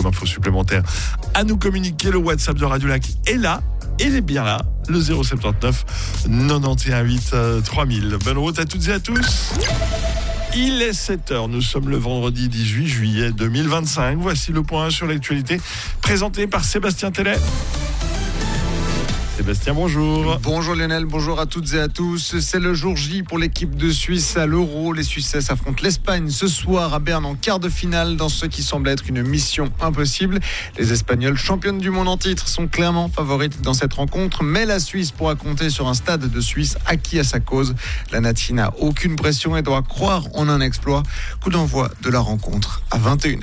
infos supplémentaires à nous communiquer. Le WhatsApp de Radio Lac est là. Il est bien là, le 079 91 8 3000. Bonne route à toutes et à tous. Il est 7h, nous sommes le vendredi 18 juillet 2025. Voici le point sur l'actualité présenté par Sébastien Tellet. Sébastien, bonjour. Bonjour Lionel, bonjour à toutes et à tous. C'est le jour J pour l'équipe de Suisse à l'Euro. Les Suisses affrontent l'Espagne ce soir à Berne en quart de finale dans ce qui semble être une mission impossible. Les Espagnols, championnes du monde en titre, sont clairement favorites dans cette rencontre, mais la Suisse pourra compter sur un stade de Suisse acquis à sa cause. La Nati n'a aucune pression et doit croire en un exploit. Coup d'envoi de la rencontre à 21h.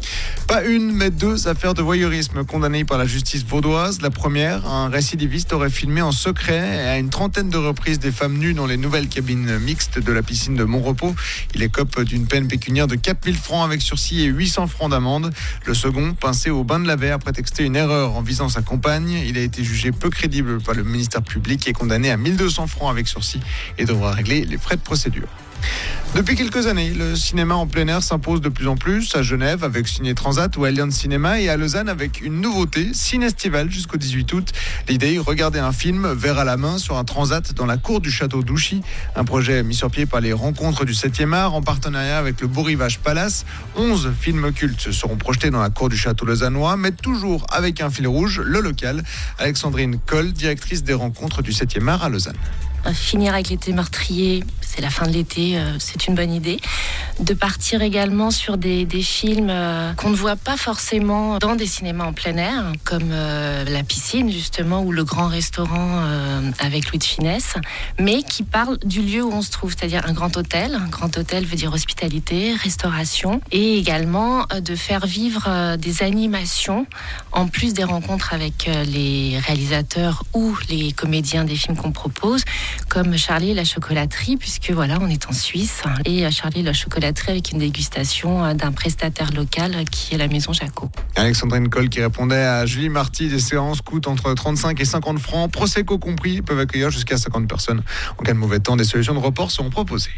Pas une, mais deux affaires de voyeurisme condamnées par la justice vaudoise. La première, un récidiviste aurait filmé en secret à une trentaine de reprises des femmes nues dans les nouvelles cabines mixtes de la piscine de Montrepos. Il écope d'une peine pécuniaire de 4 000 francs avec sursis et 800 francs d'amende. Le second, pincé au bain de la verre, prétextait une erreur en visant sa compagne. Il a été jugé peu crédible par le ministère public et condamné à 1 200 francs avec sursis et devra régler les frais de procédure. Depuis quelques années, le cinéma en plein air s'impose de plus en plus à Genève avec Ciné Transat ou Allianz Cinéma et à Lausanne avec une nouveauté, Cinestival jusqu'au 18 août. L'idée, regarder un film verre à la main sur un transat dans la cour du château d'Ouchy. Un projet mis sur pied par les Rencontres du 7e art en partenariat avec le Beau Rivage Palace. 11 films cultes seront projetés dans la cour du château lausannois, mais toujours avec un fil rouge, le local. Alexandrine Coll, directrice des Rencontres du 7e art à Lausanne. Finir avec l'été meurtrier, c'est la fin de l'été, c'est une bonne idée. De partir également sur des films qu'on ne voit pas forcément dans des cinémas en plein air, comme La Piscine justement, ou Le Grand Restaurant avec Louis de Funès, mais qui parlent du lieu où on se trouve, c'est-à-dire un grand hôtel. Un grand hôtel veut dire hospitalité, restauration, et également de faire vivre des animations, en plus des rencontres avec les réalisateurs ou les comédiens des films qu'on propose, comme Charlie et la chocolaterie, puisque voilà, on est en Suisse, et Charlie et la chocolaterie avec une dégustation d'un prestataire local qui est la Maison Jacot. Alexandrine Coll qui répondait à Julie Marty, des séances coûtent entre 35 et 50 francs, Prosecco compris, peuvent accueillir jusqu'à 50 personnes. En cas de mauvais temps, des solutions de report seront proposées.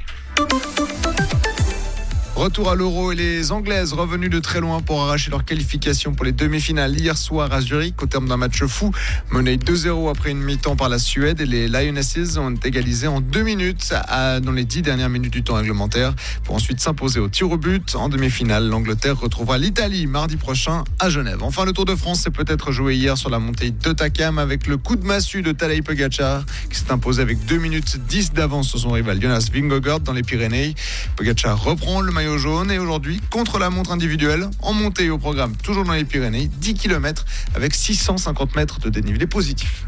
Retour à l'Euro et les Anglaises revenues de très loin pour arracher leur qualification pour les demi-finales hier soir à Zurich au terme d'un match fou mené 2-0 après une mi-temps par la Suède, et les Lionesses ont égalisé en 2 minutes dans les 10 dernières minutes du temps réglementaire pour ensuite s'imposer au tir au but. En demi-finale, l'Angleterre retrouvera l'Italie mardi prochain à Genève. Enfin, le Tour de France s'est peut-être joué hier sur la montée de Takam avec le coup de massue de Tadej Pogačar qui s'est imposé avec 2 minutes 10 d'avance sur son rival Jonas Vingegaard dans les Pyrénées. Pogačar reprend le maillot jaune et aujourd'hui, contre la montre individuelle, en montée au programme toujours dans les Pyrénées, 10 km avec 650 mètres de dénivelé positif.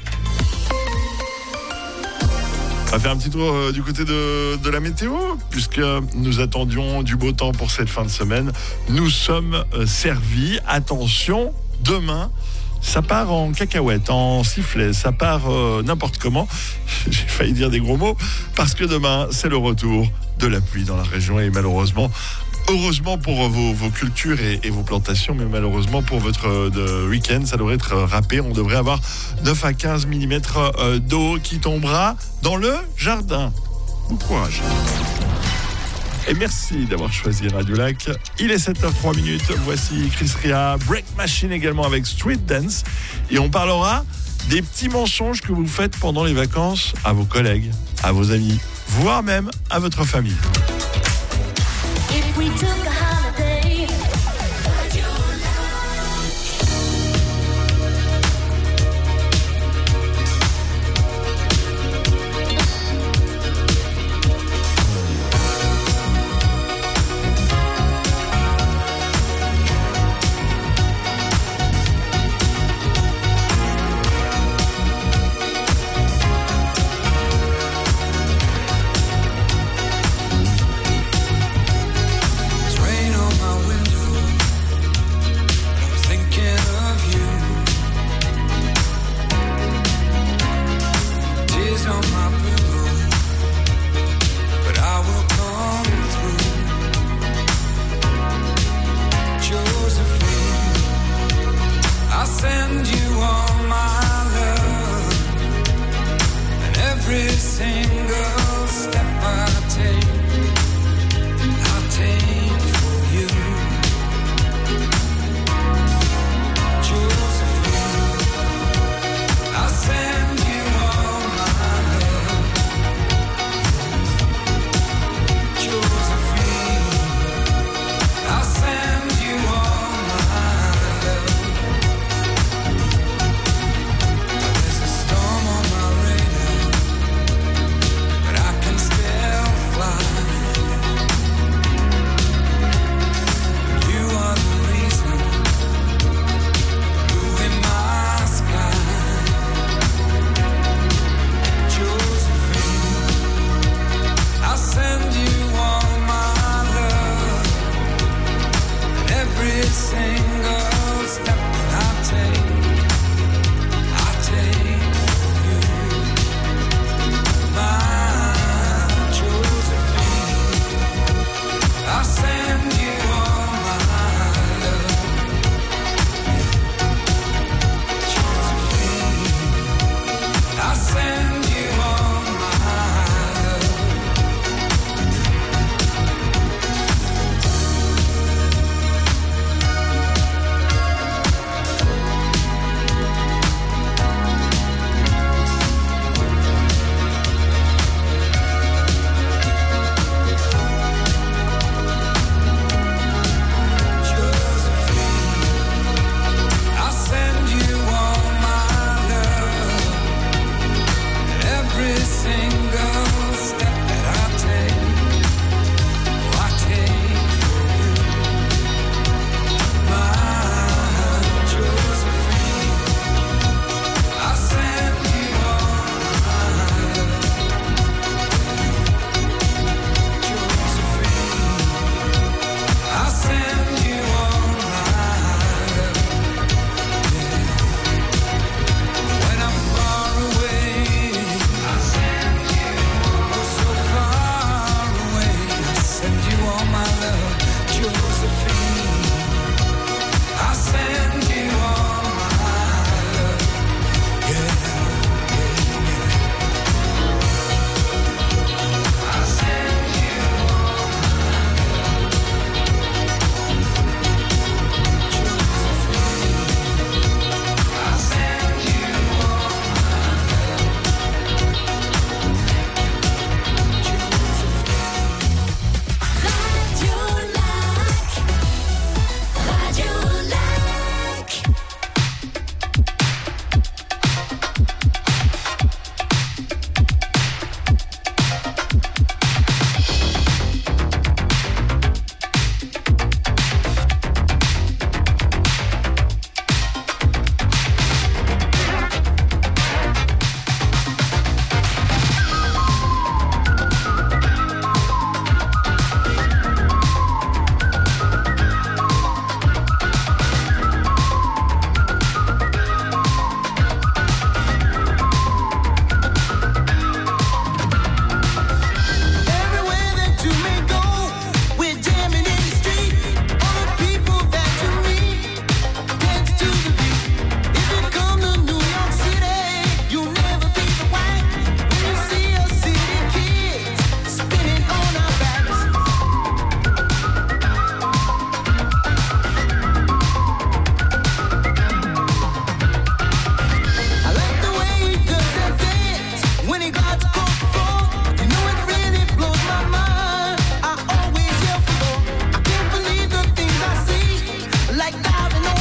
On va faire un petit tour du côté de la météo, puisque nous attendions du beau temps pour cette fin de semaine. Nous sommes servis. Attention, demain, ça part en cacahuète, en sifflet, ça part n'importe comment. J'ai failli dire des gros mots, parce que demain, c'est le retour de la pluie dans la région et malheureusement, heureusement pour vos cultures et vos plantations, mais malheureusement pour votre week-end, ça devrait être râpé. On devrait avoir 9 à 15 mm d'eau qui tombera dans le jardin. Bon courage. Et merci d'avoir choisi Radio Lac. Il est 7h03. Voici Chris Ria, Break Machine également avec Street Dance. Et on parlera des petits mensonges que vous faites pendant les vacances à vos collègues, à vos amis, voire même à votre famille.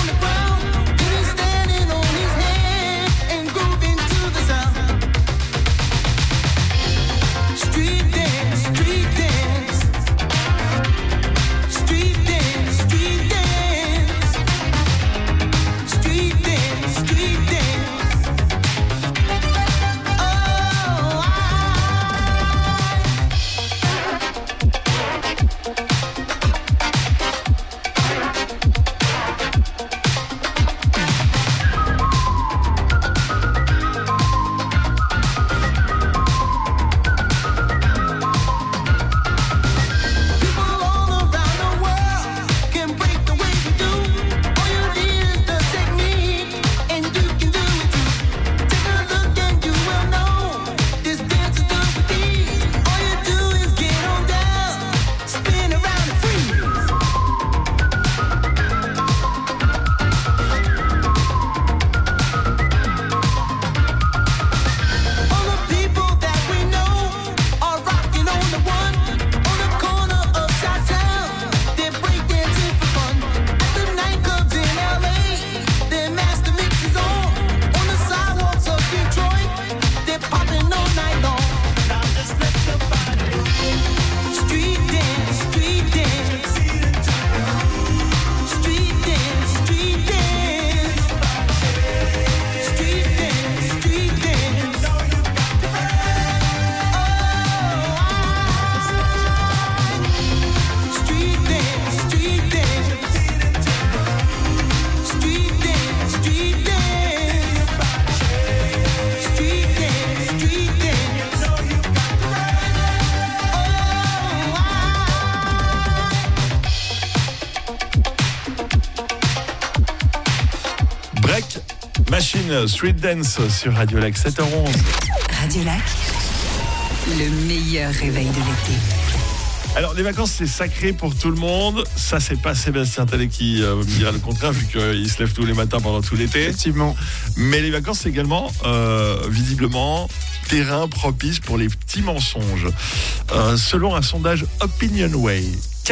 Machine, Street Dance sur Radio Lac, 7h11. Radio Lac, le meilleur réveil de l'été. Alors, les vacances, c'est sacré pour tout le monde. Ça, c'est pas Sébastien Tallet qui me dira le contraire, vu qu'il se lève tous les matins pendant tout l'été. Effectivement. Mais les vacances, c'est également, visiblement, terrain propice pour les petits mensonges. Selon un sondage Opinionway,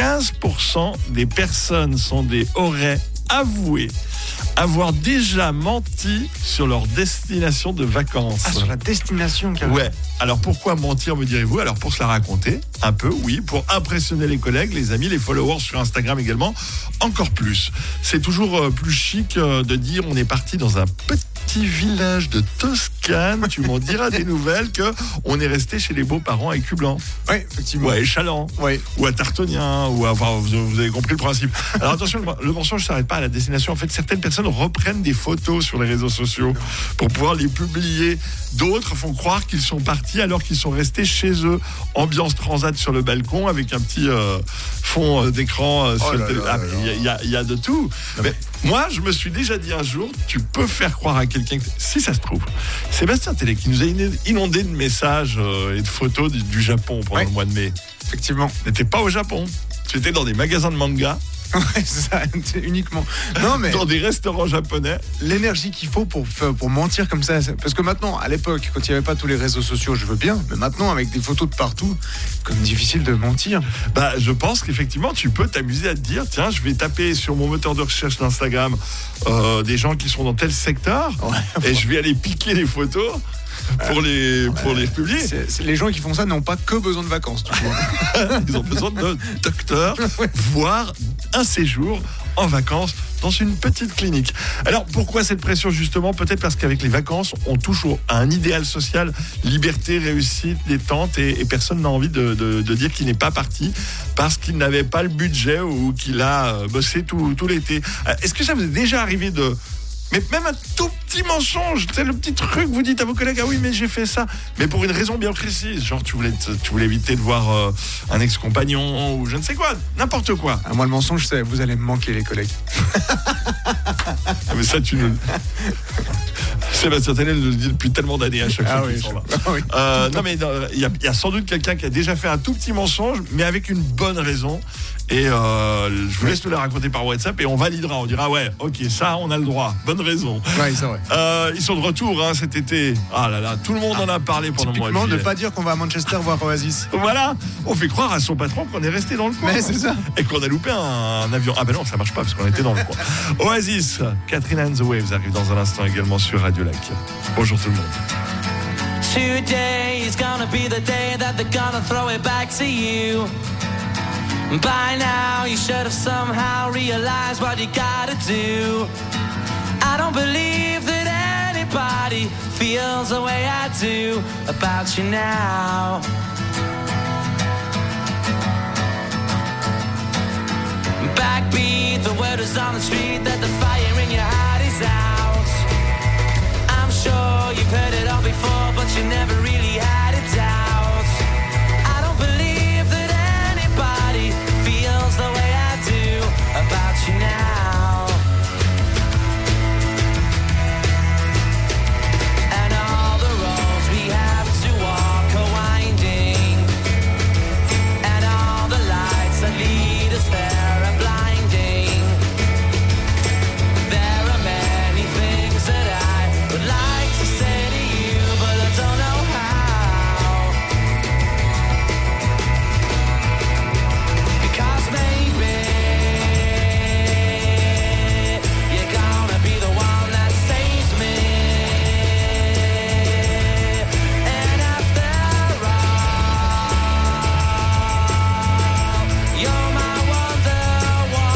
15% des personnes auraient avoué avoir déjà menti sur leur destination de vacances. Ah, sur la destination, carrément. Ouais. Alors pourquoi mentir, me direz-vous? Alors pour se la raconter, un peu, oui. Pour impressionner les collègues, les amis, les followers sur Instagram également. Encore plus. C'est toujours plus chic de dire on est parti dans un petit village de Toscane. Tu m'en diras des nouvelles que on est resté chez les beaux-parents à Écublanc. Oui, effectivement. Ou à Échalant. Oui. Ou à Tartonien. Ou à, enfin, vous avez compris le principe. Alors attention, le mensonge ne s'arrête pas à la destination. En fait, certaines personnes reprennent des photos sur les réseaux sociaux pour pouvoir les publier. D'autres font croire qu'ils sont partis alors qu'ils sont restés chez eux. Ambiance transat sur le balcon avec un petit fond d'écran sur le téléphone. Il y a de tout. Mais moi, je me suis déjà dit un jour, tu peux faire croire à quelqu'un que, si ça se trouve, Sébastien Tallet qui nous a inondé de messages et de photos du Japon pendant le mois de mai. Effectivement. N'étais pas au Japon. Tu étais dans des magasins de manga. Ouais, c'est ça, uniquement. Non, mais dans des restaurants japonais. L'énergie qu'il faut pour mentir comme ça. Parce que maintenant, à l'époque, quand il n'y avait pas tous les réseaux sociaux, je veux bien. Mais maintenant, avec des photos de partout, comme difficile de mentir. Bah, je pense qu'effectivement, tu peux t'amuser à te dire, tiens, je vais taper sur mon moteur de recherche d'Instagram des gens qui sont dans tel secteur et je vais aller piquer les photos. Pour les publier. Les gens qui font ça n'ont pas que besoin de vacances, tu vois. Ils ont besoin de docteur, voire un séjour en vacances dans une petite clinique. Alors pourquoi cette pression justement? Peut-être parce qu'avec les vacances, on touche à un idéal social, liberté, réussite, détente, et personne n'a envie de dire qu'il n'est pas parti parce qu'il n'avait pas le budget ou qu'il a bossé tout l'été. Est-ce que ça vous est déjà arrivé mais même un tout petit mensonge, c'est le petit truc, vous dites à vos collègues, ah oui, mais j'ai fait ça, mais pour une raison bien précise, genre tu voulais éviter de voir un ex-compagnon ou je ne sais quoi, n'importe quoi. Moi, le mensonge, c'est vous allez me manquer, les collègues. Mais ça, tu nous... Sébastien Tallet le dit depuis tellement d'années à chaque fois qu'ils sont là. Oui. Non, mais il y a sans doute quelqu'un qui a déjà fait un tout petit mensonge, mais avec une bonne raison. Et je vous laisse te les raconter par WhatsApp et on validera. On dira ouais, ok, ça on a le droit. Bonne raison. Ouais, c'est vrai. Ils sont de retour cet été. Ah là là, tout le monde en a parlé pendant le mois de Typiquement, ne juillet. pas dire qu'on va à Manchester voir Oasis. Voilà, on fait croire à son patron qu'on est resté dans le coin. Mais c'est ça. Et qu'on a loupé un avion. Ah ben non, ça marche pas parce qu'on était dans le coin. Oasis, Catherine and the Waves arrive dans un instant également sur Radio Lac. Bonjour tout le monde. Today is gonna be the day that they're gonna throw it back to you. By now you should have somehow realized what you gotta do. I don't believe that anybody feels the way I do about you now. Backbeat, the word is on the street that the fire in your heart is out. I'm sure you've heard it all before, but you never really had a doubt. I don't believe that anybody feels the way I do about you now. And all the roads we have to walk are winding, and all the lights that lead us there are blinding. There are many things that I would like to say to you, but I don't know how. Because maybe you're gonna be the one that saves me. And after all, you're my wonderwall.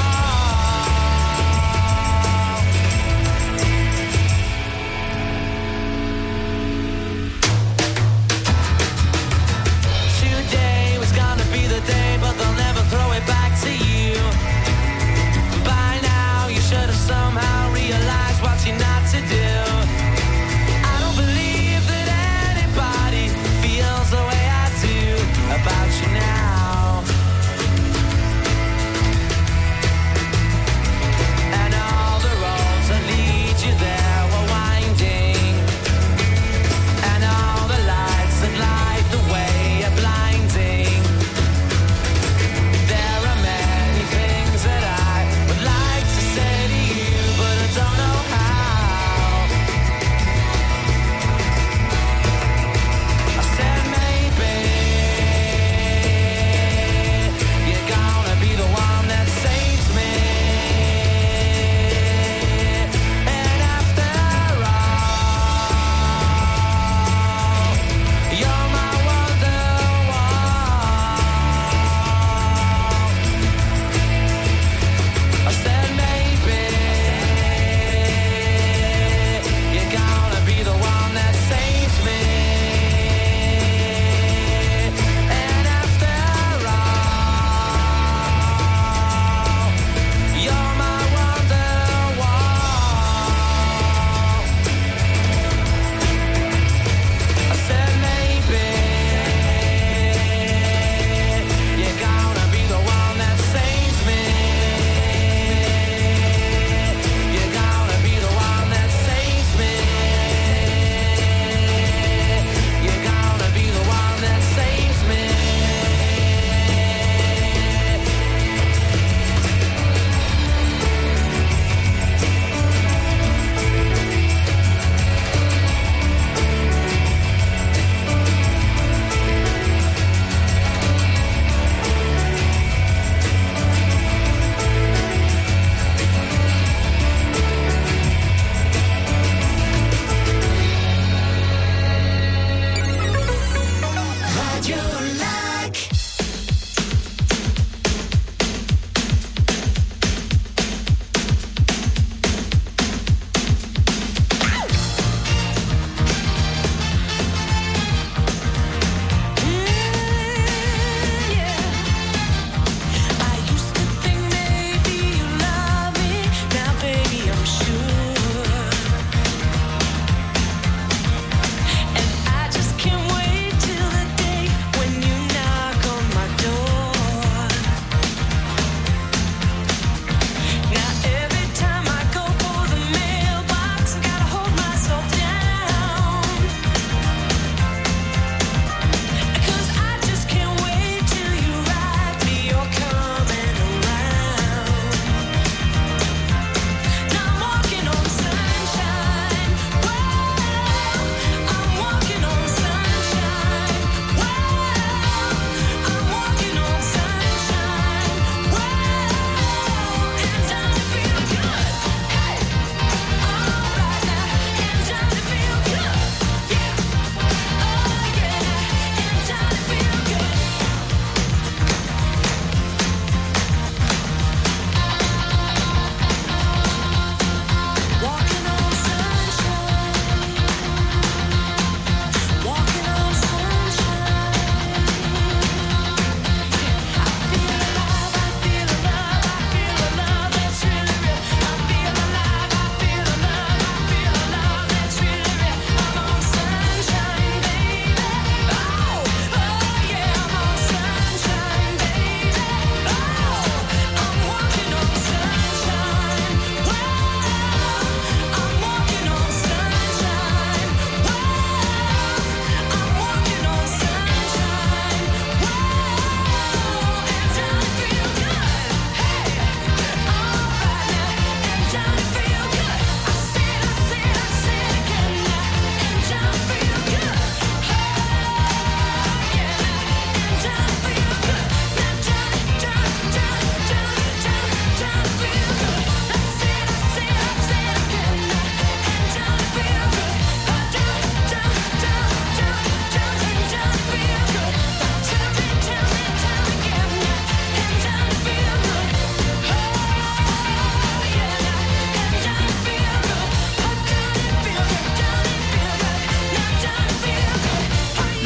Today was gonna be the day, but they'll never throw it back to you. By now you should have somehow realized what you're not to do. I don't believe that anybody feels the way I do about you now. And all the roads that lead you there were winding, and all the lights that light the way are blinding. There are many things that I would like to say to you, but I don't know how.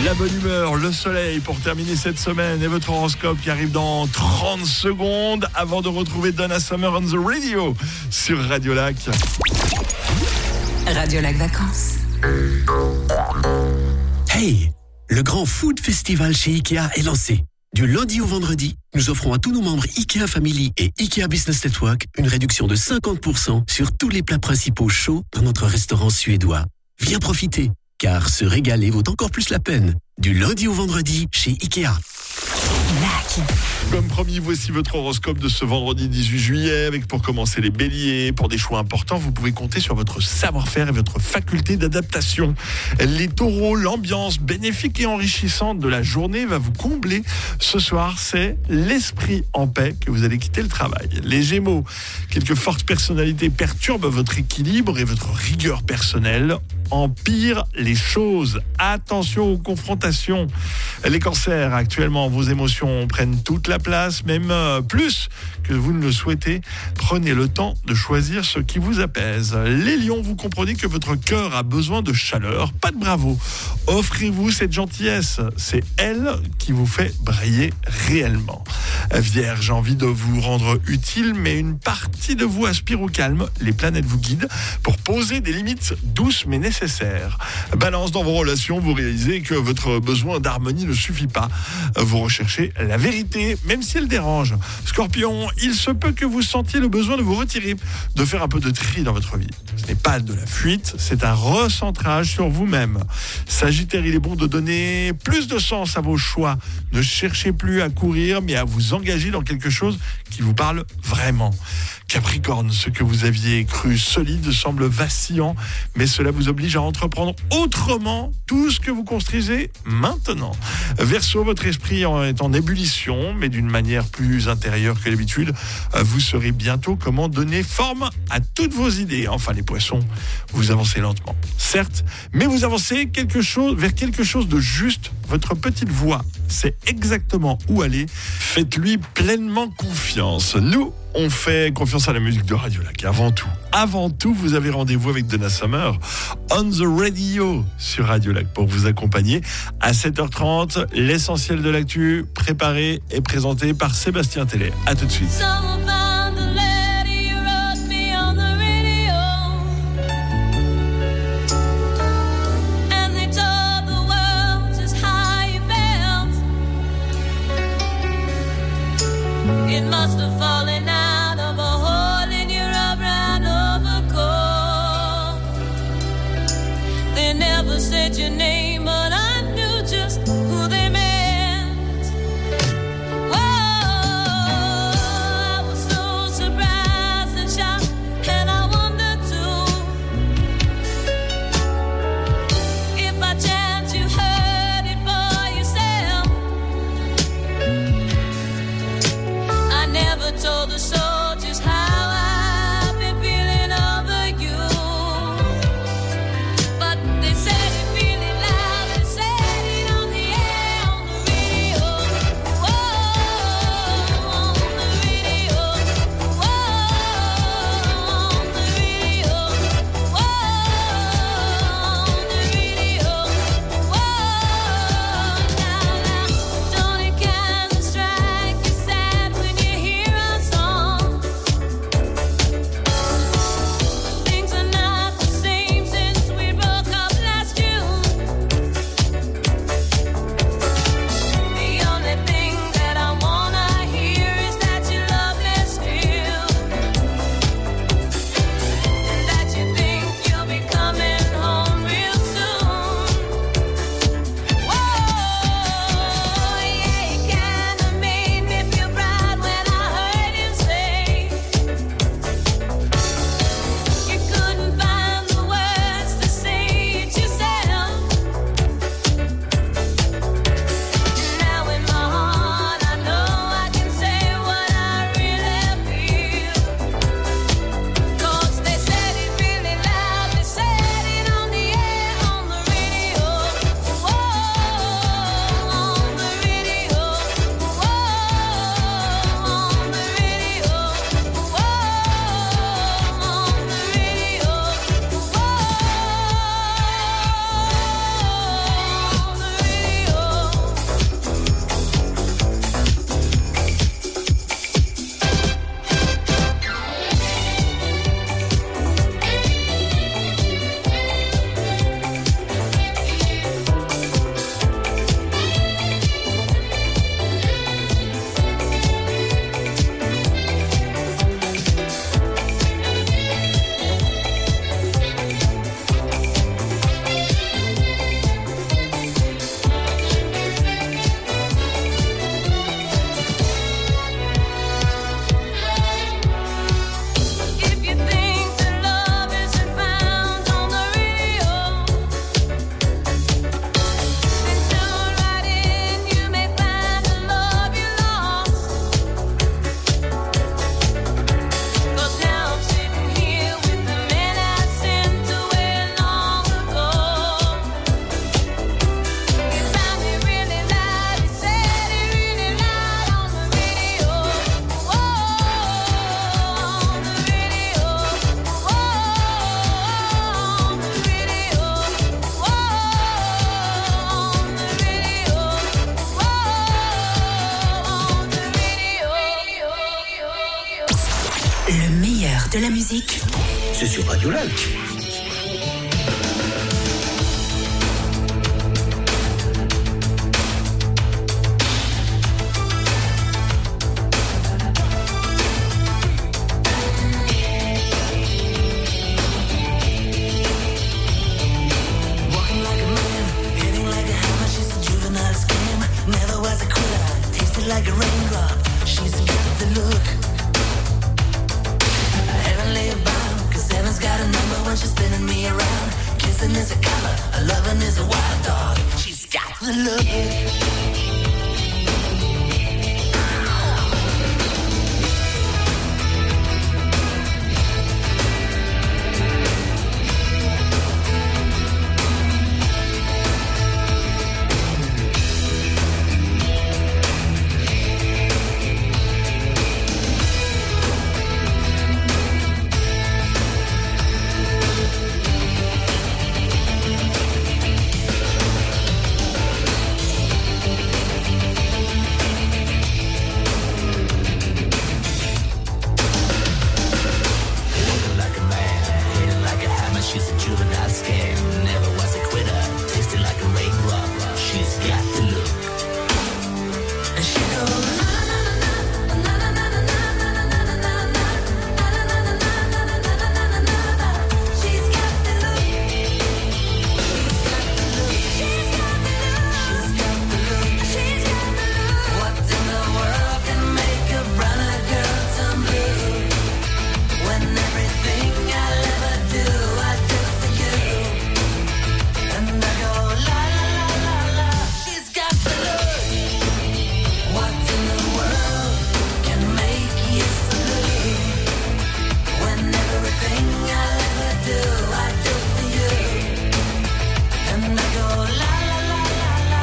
La bonne humeur, le soleil pour terminer cette semaine et votre horoscope qui arrive dans 30 secondes avant de retrouver Donna Summer on the radio sur Radio Lac. Radio Lac Vacances. Hey, le grand food festival chez Ikea est lancé. Du lundi au vendredi, nous offrons à tous nos membres Ikea Family et Ikea Business Network une réduction de 50% sur tous les plats principaux chauds dans notre restaurant suédois. Viens profiter, car se régaler vaut encore plus la peine. Du lundi au vendredi chez Ikea. Comme promis, voici votre horoscope de ce vendredi 18 juillet avec pour commencer les béliers. Pour des choix importants, vous pouvez compter sur votre savoir-faire et votre faculté d'adaptation. Les taureaux, l'ambiance bénéfique et enrichissante de la journée va vous combler. Ce soir, c'est l'esprit en paix que vous allez quitter le travail. Les gémeaux, quelques fortes personnalités perturbent votre équilibre et votre rigueur personnelle empire les choses. Attention aux confrontations. Les cancers, actuellement, vos émotions prennent toute la place, même plus que vous ne le souhaitez. Prenez le temps de choisir ce qui vous apaise. Les lions, vous comprenez que votre cœur a besoin de chaleur, pas de bravo. Offrez-vous cette gentillesse. C'est elle qui vous fait briller réellement. Vierge, envie de vous rendre utile, mais une partie de vous aspire au calme. Les planètes vous guident pour poser des limites douces mais nécessaires. Balance, dans vos relations, vous réalisez que votre besoin d'harmonie ne suffit pas. Vous recherchez la vérité, même si elle dérange. Scorpion, il se peut que vous sentiez le besoin de vous retirer, de faire un peu de tri dans votre vie. Ce n'est pas de la fuite, c'est un recentrage sur vous-même. Sagittaire, il est bon de donner plus de sens à vos choix. Ne cherchez plus à courir, mais à vous engager dans quelque chose qui vous parle vraiment. Capricorne, ce que vous aviez cru solide semble vacillant, mais cela vous oblige à entreprendre autrement tout ce que vous construisez maintenant. Verseau, votre esprit est en ébullition, mais d'une manière plus intérieure que d'habitude. Vous saurez bientôt comment donner forme à toutes vos idées. Enfin, les poissons, vous avancez lentement, certes, mais vous avancez vers quelque chose de juste. Votre petite voix sait exactement où aller. Faites-lui pleinement confiance. Nous, on fait confiance à la musique de Radio Lac. Avant tout, vous avez rendez-vous avec Donna Summer on the radio sur Radio Lac pour vous accompagner à 7h30. L'essentiel de l'actu préparé et présenté par Sébastien Tellet. À tout de suite. It must have fallen out of a hole in your rubber overcoat. They never said your name, but I knew just who they meant. Oh, I was so surprised and shocked, and I wondered too if by chance you heard it for yourself. I never told the soldiers how I've been feeling over you, but they said it feeling like musique, C'est sur Radio Lac. Walking like a man, hitting like a hammer. She's a juvenile scam. Never was a quitter. Tasted like a raindrop. She's got the look. Heavenly bound, 'cause heaven's got a number when she's spinning me around. Kissing is a color, a loving is a wild dog. She's got the look. She's a juvenile scam, never was a quitter. Tasted like a raindrop, she's got the look. And she goes, she's got the look. She's got the look. She's got the look. What in the world can make a brown girl turn blue? When everything I'll ever do, I do for you. And I go la la la la la. She's got the look. What in the world can make you so blue? When everything I'll ever do, I do for you. And I go la la la la la.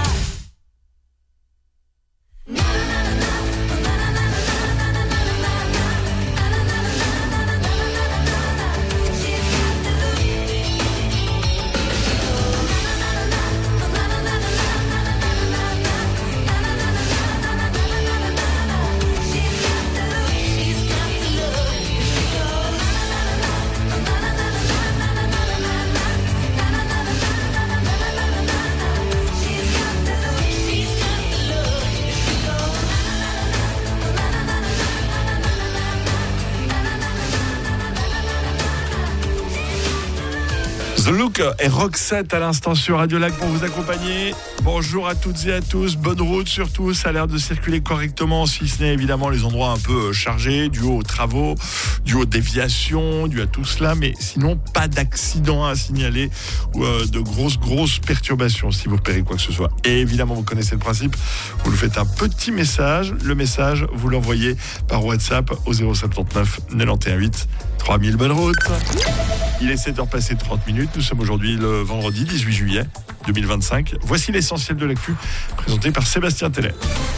The Look et Roxette à l'instant sur Radio Lac pour vous accompagner. Bonjour à toutes et à tous, bonne route surtout, ça a l'air de circuler correctement, si ce n'est évidemment les endroits un peu chargés, dû aux travaux, dû aux déviations, dû à tout cela, mais sinon pas d'accident à signaler ou de grosses perturbations si vous repérez quoi que ce soit. Et évidemment vous connaissez le principe, vous nous faites un petit message, le message vous l'envoyez par WhatsApp au 079 918 3000. Bonne route. Il est 7h passé 30 minutes. Nous sommes aujourd'hui le vendredi 18 juillet 2025. Voici l'essentiel de l'actu présenté par Sébastien Tellet.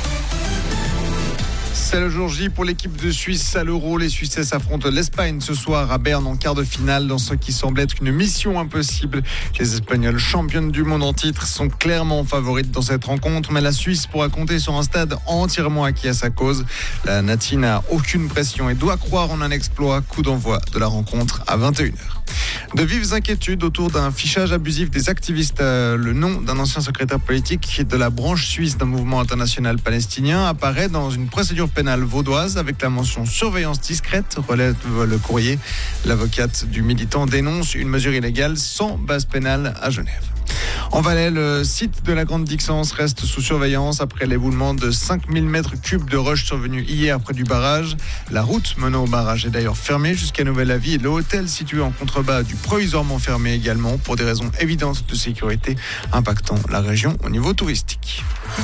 C'est le jour J pour l'équipe de Suisse à l'Euro. Les Suisses affrontent l'Espagne ce soir à Berne en quart de finale dans ce qui semble être une mission impossible. Les Espagnols, championnes du monde en titre, sont clairement favorites dans cette rencontre, mais la Suisse pourra compter sur un stade entièrement acquis à sa cause. La Nati n'a aucune pression et doit croire en un exploit. Coup d'envoi de la rencontre à 21h. De vives inquiétudes autour d'un fichage abusif des activistes. Le nom d'un ancien secrétaire politique de la branche suisse d'un mouvement international palestinien apparaît dans une procédure pénale vaudoise avec la mention surveillance discrète, relève le courrier. L'avocate du militant dénonce une mesure illégale sans base pénale à Genève. En Valais, le site de la Grande Dixence reste sous surveillance après l'éboulement de 5000 mètres cubes de roches survenus hier près du barrage. La route menant au barrage est d'ailleurs fermée jusqu'à nouvel avis et le hôtel situé en contrebas du provisoirement fermé également pour des raisons évidentes de sécurité impactant la région au niveau touristique.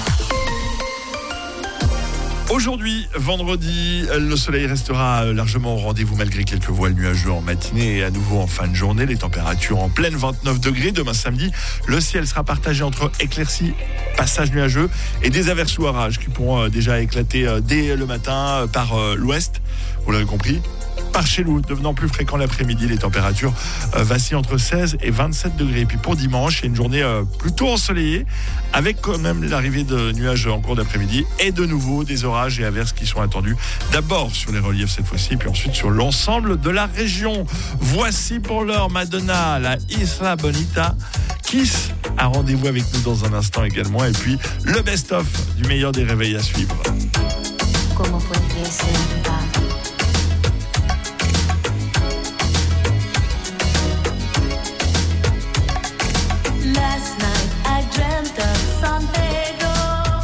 Aujourd'hui, vendredi, le soleil restera largement au rendez-vous malgré quelques voiles nuageux en matinée et à nouveau en fin de journée. Les températures en pleine 29 degrés. Demain samedi, le ciel sera partagé entre éclaircies, passages nuageux et des averses ou orages qui pourront déjà éclater dès le matin par l'ouest. Vous l'avez compris, par chez nous, devenant plus fréquent l'après-midi. Les températures vacillent entre 16 et 27 degrés. Et puis pour dimanche, c'est une journée plutôt ensoleillée, avec quand même l'arrivée de nuages en cours d'après-midi et de nouveau des orages et averses qui sont attendus. D'abord sur les reliefs cette fois-ci, puis ensuite sur l'ensemble de la région. Voici pour l'heure Madonna, la Isla Bonita. Kiss a rendez-vous avec nous dans un instant également. Et puis le best-of du meilleur des réveils à suivre. Como puede ser Last night I dreamt of San Pedro,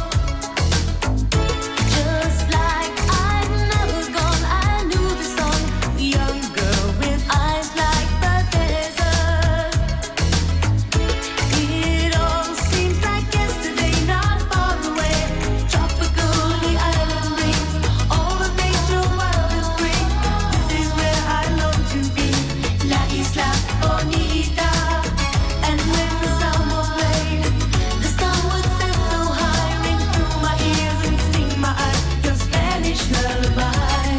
just like I'd never gone. I knew the song, the young girl with eyes like the desert. It all seems like yesterday, not far away. Tropical, the island breeze, all of nature wild and free. This is where I long to be, La Isla Bonita. And when the summer played, the sun would set so high, ring through my ears and sting my eyes, your Spanish lullaby.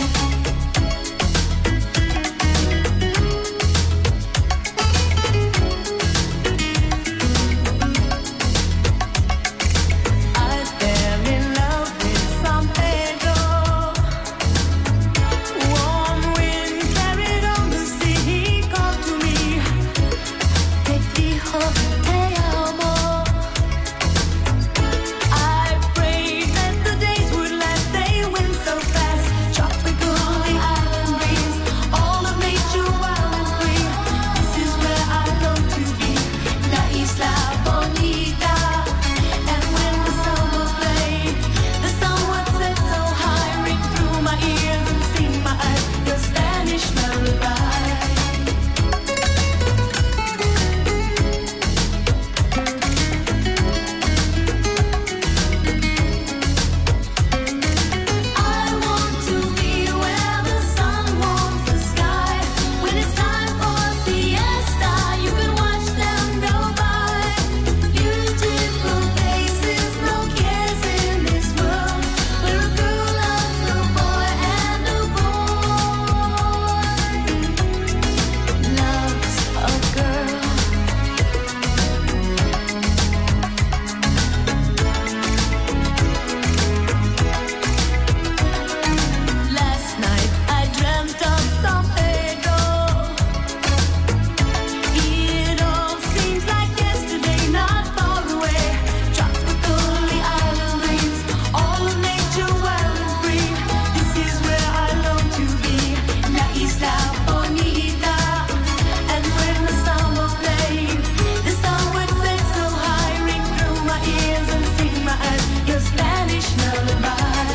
I fell in love with San Pedro. Warm wind carried on the sea, he called to me. Te dijo te amo. I prayed that the days would last, they went so fast. Tropical, the island breeze, all of nature wild and free. This is where I long to be, La Isla Bonita. And when the summer played, the sun would set so high, ring through my ears and sting my eyes, your Spanish lullaby. I want to be where the sun warms the sky. When it's time for siesta, you can watch them go by. Beautiful faces, no cares in this world. Where a girl loves a boy and a boy loves a girl. Last night I dreamt of San Pedro. It all seems like yesterday, not far away. Tropical, the island breeze, all of nature wild and free. This is where I long to be, La Isla Bonita. And when the summer played, the sun would set so high, ring through my ears and sting my eyes, your Spanish lullaby.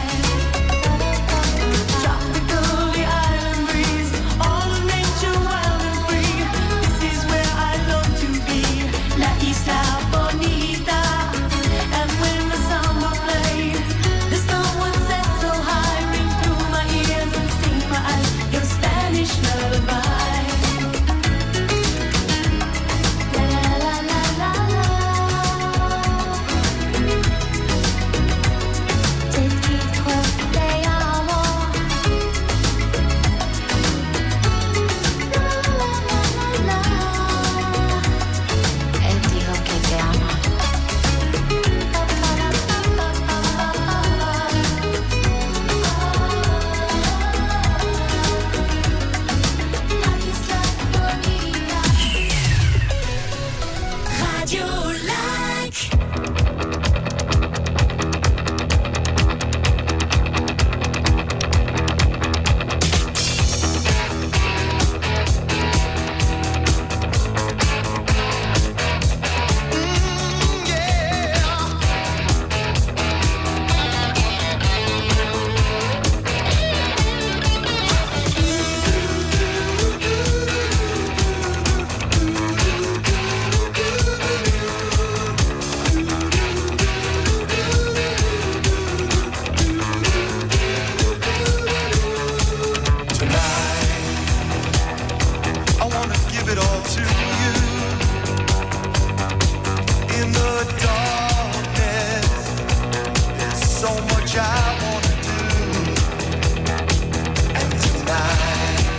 Tropical, the island breeze, all of nature wild and free. This is where I long to be, La Isla Bonita. And when the summer played, the sun would set so high, ring through my ears and sting my eyes, your Spanish lullaby. La la la la la. Te dijo te amo. La la la la. Él dijo que te ama. Radio Lac. so much I wanna do. And tonight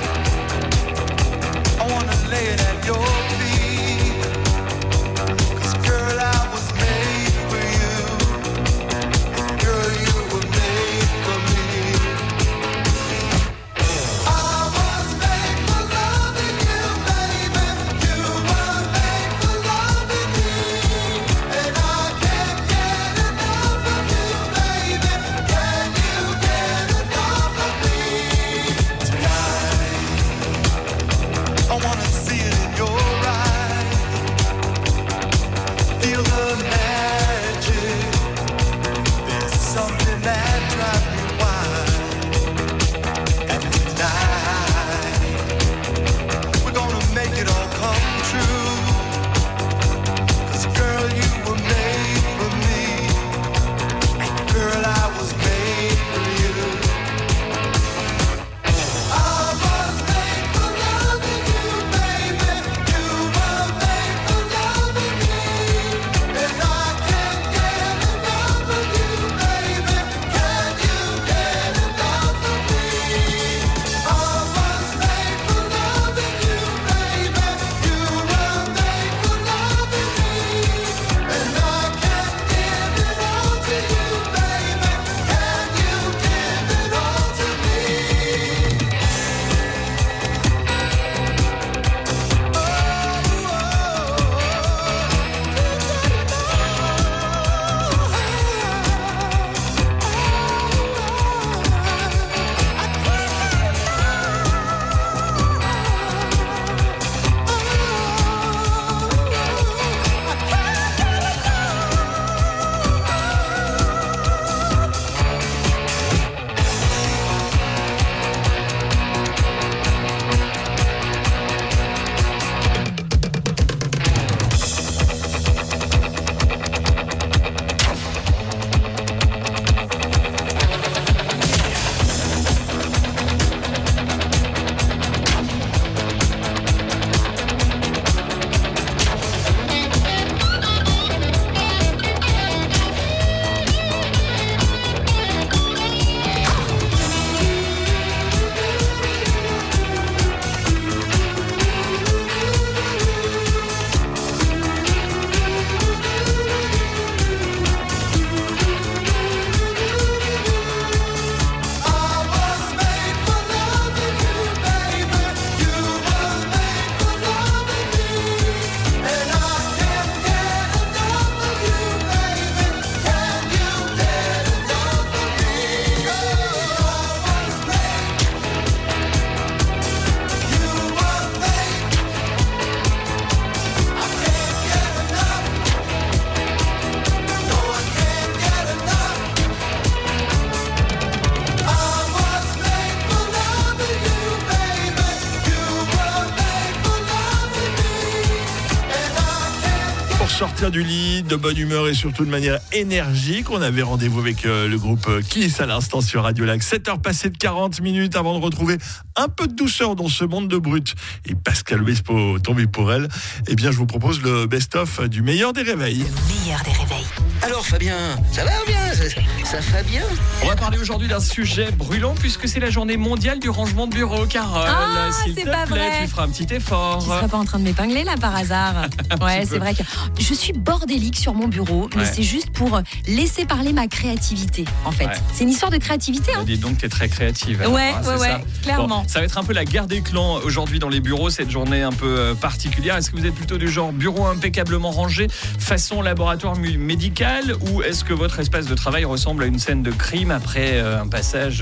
pour sortir du lit, de bonne humeur et surtout de manière énergique. On avait rendez-vous avec le groupe Kiss à l'instant sur Radio Lac. 7h passées de 40 minutes avant de retrouver un peu de douceur dans ce monde de brut. Et Pascal Obispo tombé pour elle. Eh bien, je vous propose le best-of du meilleur des réveils. Le meilleur des réveils. Alors Fabien, ça va bien? Ça va bien? On va parler aujourd'hui d'un sujet brûlant puisque c'est la journée mondiale du rangement de bureau. Carole, s'il te c'est pas plaît, vrai. tu feras un petit effort. Tu seras pas en train de m'épingler là par hasard? Ouais, c'est vrai que je suis bordélique sur mon bureau, mais Ouais. c'est juste pour laisser parler ma créativité en fait. Ouais. C'est une histoire de créativité. Bah, dis donc, t'es très créative. alors, Ouais, c'est ouais, ça. clairement. Bon, ça va être un peu la guerre des clans aujourd'hui dans les bureaux, cette journée un peu particulière. Est-ce que vous êtes plutôt du genre bureau impeccablement rangé, façon laboratoire médical, ou est-ce que votre espace de travail ressemble à une scène de crime après un passage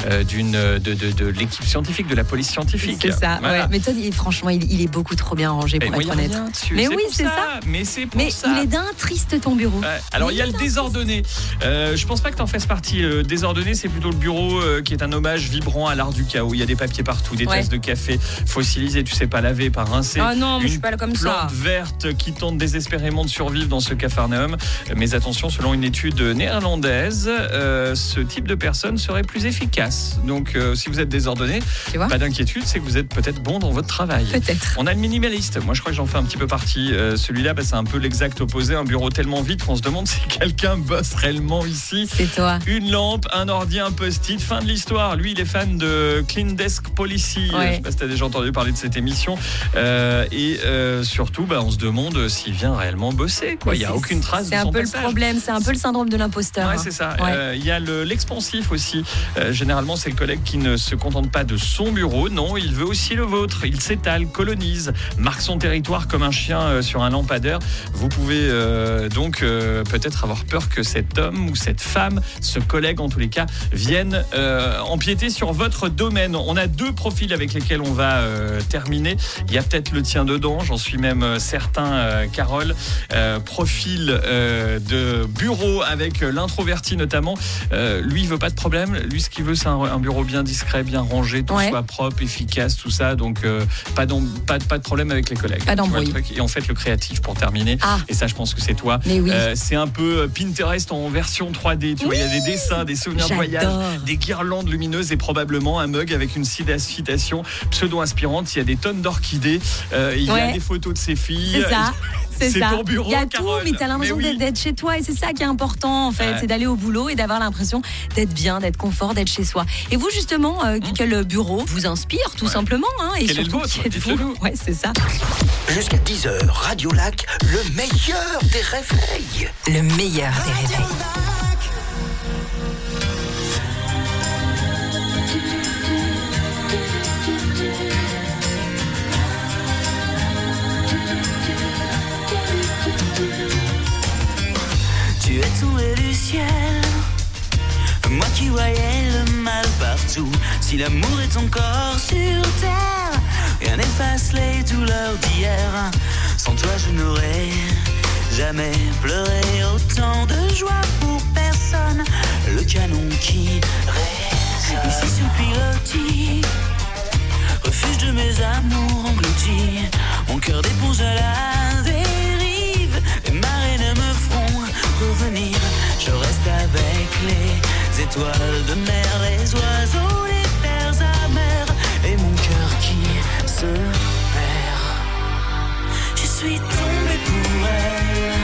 de l'équipe scientifique, de la police scientifique? C'est ça. Voilà. Ouais. Mais Todd, franchement, il est beaucoup trop bien rangé Et pour moi, être y a honnête. rien dessus. Mais C'est oui, pour c'est ça. Mais c'est pour Mais ça. il est d'un triste ton bureau. Ouais. Alors il y a le désordonné. Je pense pas que t'en fasses partie. Le désordonné, c'est plutôt le bureau qui est un hommage vibrant à l'art du chaos. Il y a des papiers partout, des Ouais. tasses de café fossilisées, tu sais pas laver, pas rincer. Ah non, mais je suis Une pas là comme ça. plante verte qui tente désespérément de survivre dans ce capharnaüm. Mais attention, selon une étude néerlandaise, ce type de personne serait plus efficace. Donc si vous êtes désordonné, Tu vois? pas d'inquiétude, c'est que vous êtes peut-être bon dans votre travail. Peut-être. On a le minimaliste. Moi, je crois que j'en fais un petit peu partie. Celui-là, c'est un peu l'exact opposé. Un bureau tellement vide qu'on se demande si quelqu'un bosse réellement ici. C'est toi. Une lampe, un ordi, un post-it. Fin de l'histoire. Lui, il est fan de Clean Desk Policy. Ouais. Je sais pas si tu as déjà entendu parler de cette émission. Surtout, on se demande s'il vient réellement bosser. Il n'y a aucune trace de C'est un son peu passage. le problème. C'est un peu le syndrome de l'imposteur. Ouais, c'est ça. Ouais. Il y a l'expansif aussi. Généralement, c'est le collègue qui ne se contente pas de son bureau. Non, il veut aussi le vôtre. Il s'étale, colonise, marque son territoire comme un chien sur un lampadaire. Vous pouvez donc peut-être avoir peur que cet homme ou cette femme, ce collègue en tous les cas, vienne empiéter sur votre domaine. On a deux profils avec lesquels on va terminer. Il y a peut-être le tien dedans, j'en suis même certain, Carole. Profil de bureau avec l'introverti notamment. Lui, il veut pas de problème. Lui, ce qu'il veut, c'est un bureau bien discret, bien rangé, tout Ouais. soit propre, efficace, tout ça. Donc, pas de problème avec les collègues. Pas d'embrouille. Tu vois le truc. Et en fait, le créatif pour terminer. Ah. Et ça, je pense que c'est toi. Mais oui. C'est un peu Pinterest en version 3D. Tu vois, il y a des dessins, des souvenirs de voyage, J'adore. des guirlandes lumineuses et probablement un mug avec une citation pseudo-inspirante. Il y a des tonnes d'orchidées. Il y a Ouais. des photos de ses filles. C'est ça. C'est ça. ton bureau, Il y a Carole. tout, mais t'as l'impression Mais oui. d'être chez toi. Et c'est ça qui est important, en fait. Ouais. C'est d'aller au boulot et d'avoir l'impression d'être bien, d'être confort, d'être chez soi. Et vous, justement, quel bureau vous inspire, tout simplement, hein, et Quel est le surtout, vôtre? qui êtes-vous? Dites-le nous. Ouais, c'est ça. Jusqu'à 10h, Radio Lac, le meilleur des réveils. Le meilleur des réveils. Tu es tombé du ciel, moi qui voyais le mal partout. Si l'amour est encore sur terre, rien n'efface les douleurs d'hier. Sans toi je n'aurais jamais pleuré, autant de joie pour personne. Le canon qui résonne ici sur pilotis, refuge de mes amours engloutis. Mon cœur d'éponge à la dérive, les marées ne me feront revenir. Je reste avec les étoiles de mer, les oiseaux, les terres amères, et mon cœur qui se perd. Je suis tombé pour elle,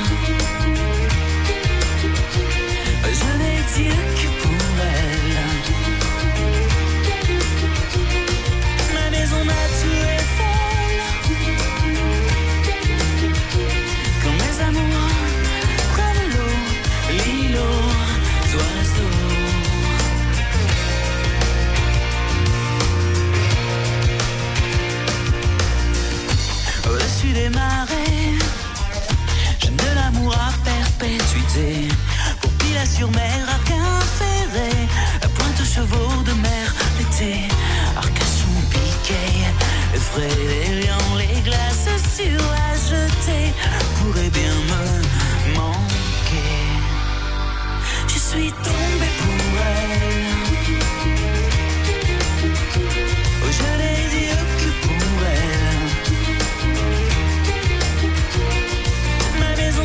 je n'ai Dieu que pour elle. Ma maison, ma tour est folle, quand mes amours prennent l'eau, l'îlot, oiseaux. Au-dessus des marées, j'aime de l'amour à perpétuité. Pour Pilat-sur-Mer, Arc-en-Ferré, à Pointe-aux-Chevaux de mer, l'été, Arcachon, Piquet, les frais, les lions, les glaces sur la jetée pourraient bien me manquer. Je suis tombé pour elle, oh, je n'ai dit que pour elle. Ma maison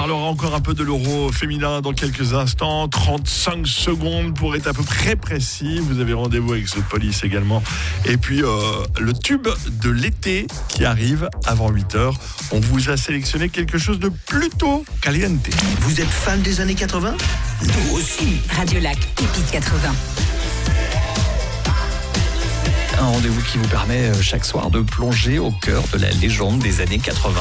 parlera encore un peu de l'Euro féminin dans quelques instants. 35 secondes pour être à peu près précis. Vous avez rendez-vous avec The Police également. Et puis le tube de l'été qui arrive avant 8h. On vous a sélectionné quelque chose de plutôt caliente. Vous êtes fan des années 80 ? Nous aussi. Radio Lac, Épique 80. Un rendez-vous qui vous permet chaque soir de plonger au cœur de la légende des années 80.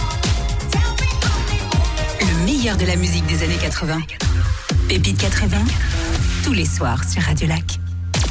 Le meilleur de la musique des années 80. Pépite 80, tous les soirs sur Radio Lac.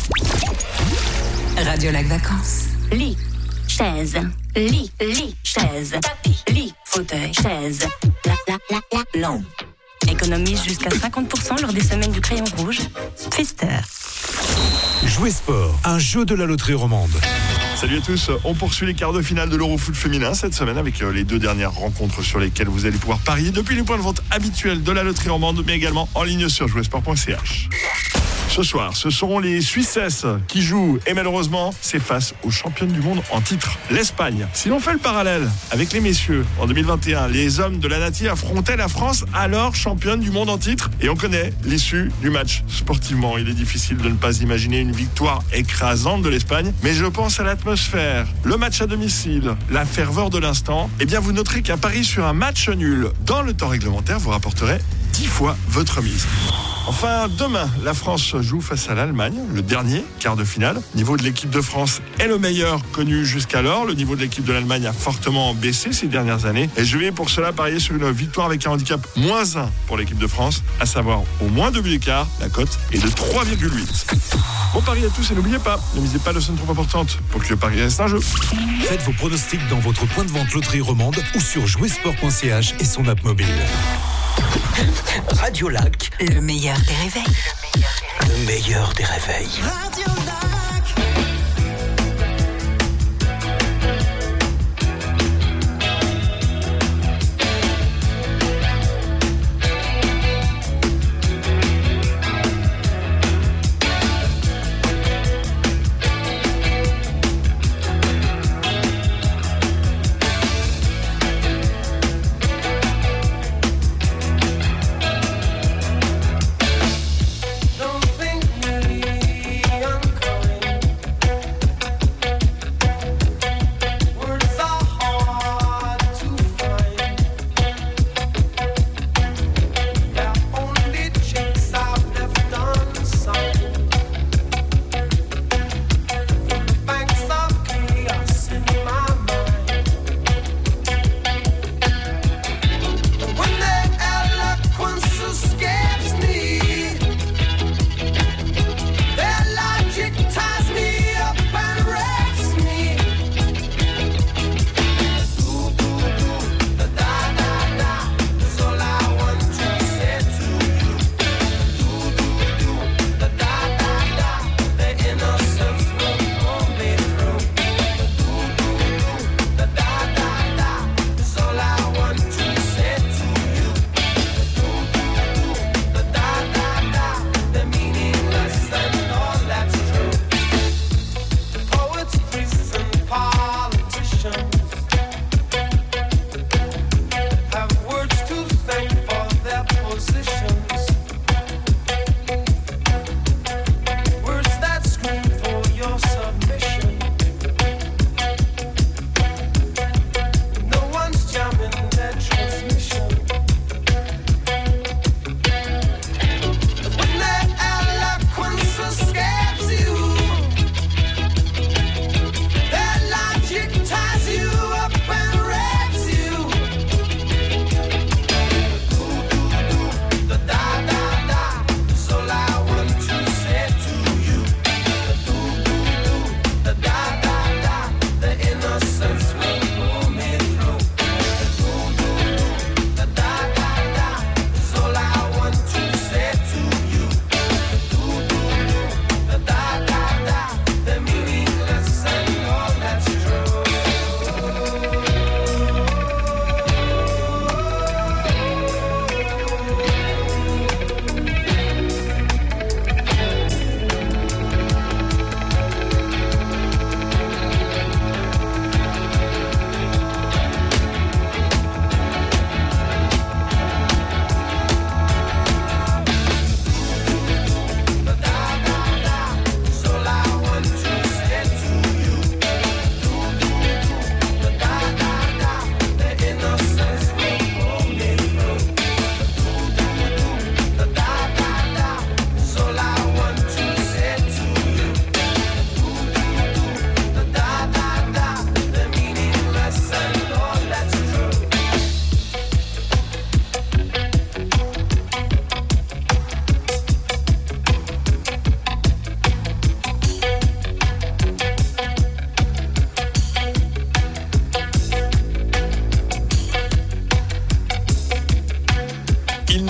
Radio Lac Vacances. Lit, chaise, lit, chaise, tapis, lit, fauteuil, chaise, long. Économise jusqu'à 50% lors des semaines du crayon rouge. Pfister. Jouer Sport, un jeu de la loterie romande. Salut à tous, on poursuit les quarts de finale de l'Eurofoot féminin cette semaine avec les 2 dernières rencontres sur lesquelles vous allez pouvoir parier depuis les points de vente habituels de la loterie romande, mais également en ligne sur jouersport.ch. Ce soir, ce seront les Suissesses qui jouent et malheureusement, c'est face aux championnes du monde en titre, l'Espagne. Si l'on fait le parallèle avec les messieurs, en 2021, les hommes de la Nati affrontaient la France, alors championne du monde en titre. Et on connaît l'issue du match. Sportivement, il est difficile de ne pas imaginer une victoire écrasante de l'Espagne, mais je pense à l'atmosphère, le match à domicile, la ferveur de l'instant. Eh bien, vous noterez qu'un pari sur un match nul dans le temps réglementaire vous rapporterait 10 fois votre mise. Enfin, demain, la France joue face à l'Allemagne, le dernier quart de finale. Le niveau de l'équipe de France est le meilleur connu jusqu'alors. Le niveau de l'équipe de l'Allemagne a fortement baissé ces dernières années. Et je vais pour cela parier sur une victoire avec un handicap -1 pour l'équipe de France, à savoir au moins 2 buts d'écart. La cote est de 3,8. Bon pari à tous et n'oubliez pas, ne misez pas de somme trop importante pour que le pari reste un jeu. Faites vos pronostics dans votre point de vente loterie romande ou sur jouersport.ch et son app mobile. Radio Lac, Le meilleur des réveils. le meilleur des réveils. Don't think me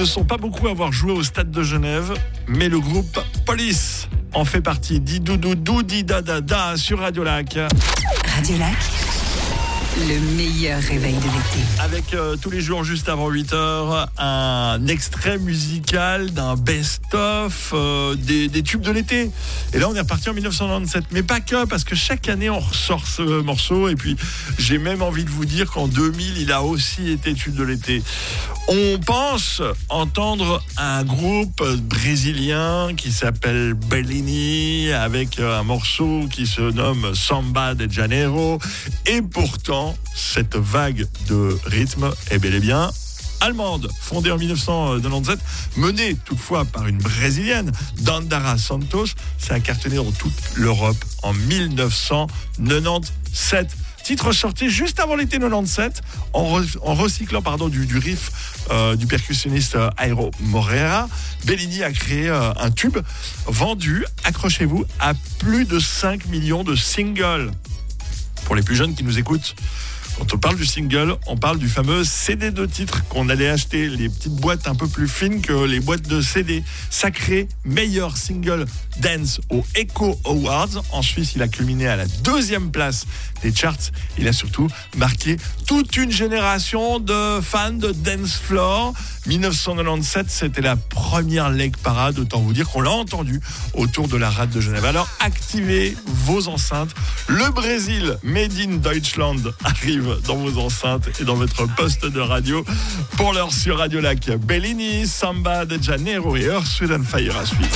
sont pas beaucoup à avoir joué au Stade de Genève, mais le groupe Police en fait partie. Didoudou, didadada sur Radio Lac. Radio Lac, le meilleur réveil de l'été. Avec tous les jours juste avant 8h, un extrait musical d'un best-of des tubes de l'été. Et là, on est reparti en 1997. Mais pas que, parce que chaque année, on ressort ce morceau. Et puis, j'ai même envie de vous dire qu'en 2000, il a aussi été tube de l'été. On pense entendre un groupe brésilien qui s'appelle Bellini, avec un morceau qui se nomme Samba de Janeiro. Et pourtant, cette vague de rythme est bel et bien allemande, fondée en 1997, menée toutefois par une brésilienne, Dandara Santos. Ça a cartonné dans toute l'Europe en 1997. Titre sorti juste avant l'été 97, en recyclant du riff du percussionniste Airo Moreira. Bellini a créé un tube vendu, accrochez-vous, à plus de 5 millions de singles. Pour les plus jeunes qui nous écoutent, quand on parle du single, on parle du fameux CD de titres qu'on allait acheter, les petites boîtes un peu plus fines que les boîtes de CD. Sacré meilleur single dance aux Echo Awards. En Suisse, il a culminé à la 2e place des charts. Il a surtout marqué toute une génération de fans de dance floor. 1997, c'était la première leg parade, autant vous dire qu'on l'a entendu autour de la rade de Genève. Alors activez vos enceintes. Le Brésil, Made in Deutschland, arrive dans vos enceintes et dans votre poste de radio. Pour l'heure sur Radio Lac, Bellini, Samba de Janeiro et Earth, Wind & Fire à suivre.